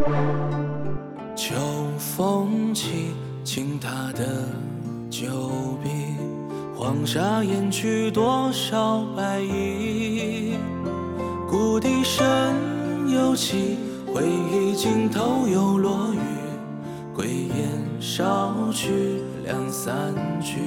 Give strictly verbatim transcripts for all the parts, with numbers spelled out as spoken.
秋风起，倾塌的酒笔，黄沙掩去多少白衣。故笛声又起，回忆尽头又落雨，归雁少去两三句。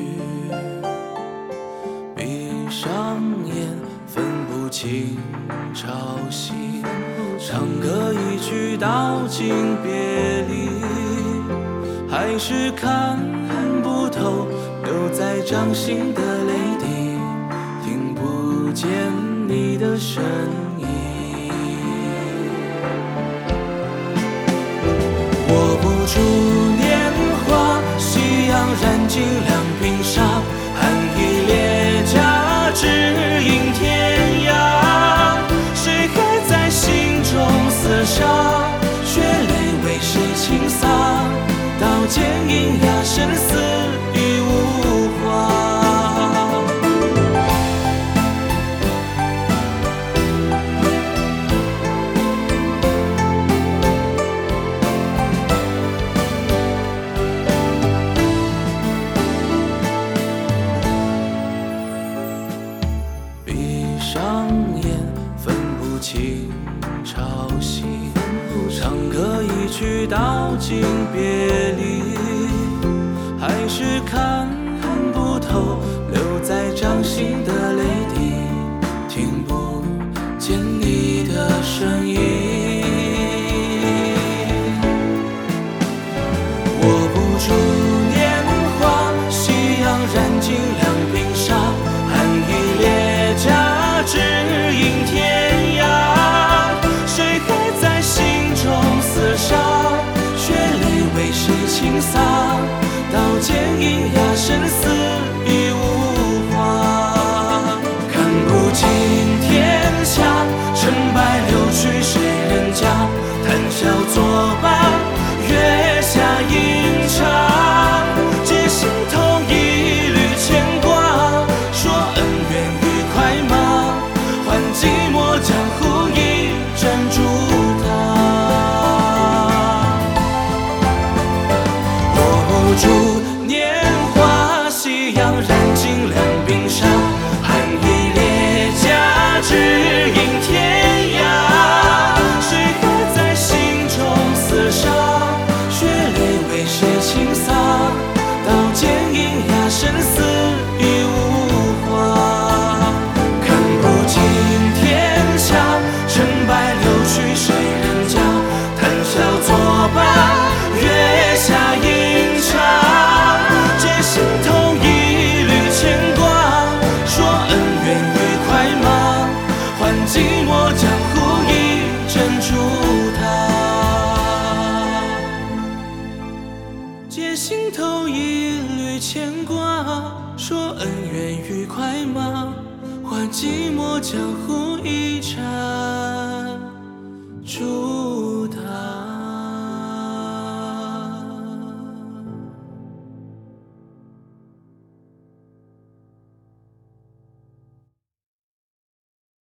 闭上眼，分不清朝夕，唱歌一曲道尽别离，还是看不透留在掌心的泪滴，听不见你的声音。握不住年华，夕阳燃尽两鬓纱，寒衣裂甲，只影天涯。谁还在心中厮杀？血泪为谁倾洒？刀剑银哑，生死已无话。闭上眼，分不清朝夕，唱歌一曲道尽别离，还是看不透留在掌心的泪滴，听不见你的声音。握不住年华，夕阳燃尽两鬓纱，寒衣裂甲，只影天涯。谁还在心中厮杀？血泪为谁倾洒？刀剑银哑，生死已无话。看不尽天下，成败留去谁人家？谈笑作罢，月下吟唱，借心头一缕牵挂。说恩怨愉快吗？换寂寞江湖一盏烛塔。握不住年华，夕阳燃尽两鬓纱，寒衣裂甲，只影天涯。谁还在心中厮杀？血泪为谁倾洒？刀剑银哑，生死已无话。看不尽天下，成败留去谁人家？谈笑作罢，月下吟唱，借心头一缕牵挂。说恩怨愉快吗？换寂寞江湖一盏烛塔。借心头一缕牵挂，说恩怨愉快吗？换寂寞江湖一盏烛